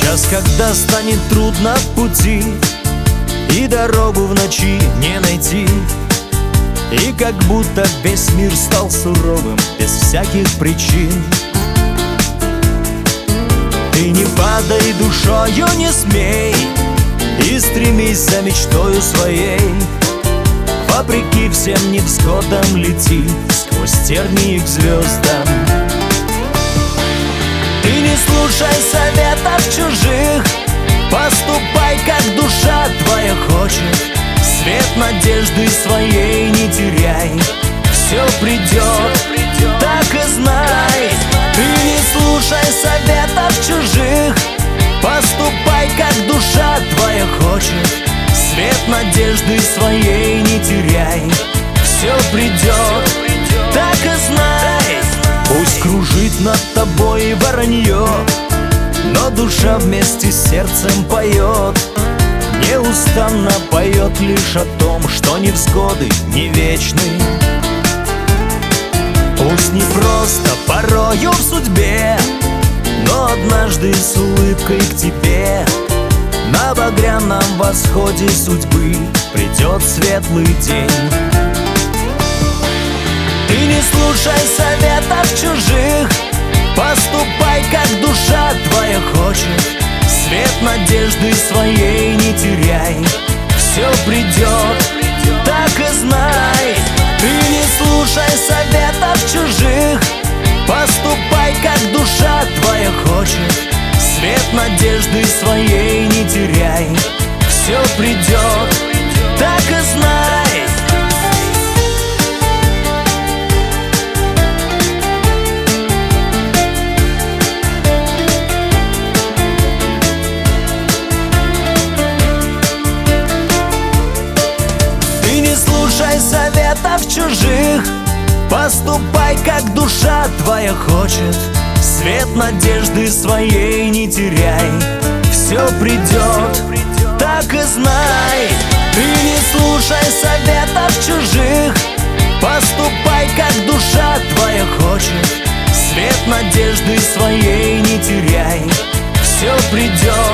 час, когда станет трудно в пути и дорогу в ночи не найти, и как будто весь мир стал суровым без всяких причин. Ты не падай душою, не смей, и стремись за мечтою своей. Вопреки всем невзгодам лети сквозь тернии к звездам. Ты не слушай советов чужих, поступай, как душа твоя хочет. Свет надежды своей не теряй, все придет, так и знай. Ты не слушай советов чужих, поступай, как душа твоя хочет. Свет надежды своей не теряй, все придет, так и знай. Пусть кружит над тобой воронье, но душа вместе с сердцем поет. Неустанно поет лишь о том, что невзгоды не вечны. Пусть не просто порою в судьбе, но однажды с улыбкой к тебе на багряном восходе судьбы придет светлый день. Ты не слушай советов чужих, поступай, как душа твоя хочет. Свет надежды своей не теряй, все придет, так и знай. Ты не слушай советов чужих, поступай, как душа твоя хочет. Свет надежды своей не теряй, все придет, так и знай. Ты не слушай советов чужих, поступай, как душа твоя хочет. Свет надежды своей не теряй, все придет, так и знай. Ты не слушай советов чужих, поступай, как душа твоя хочет. Свет надежды своей не теряй, все придет.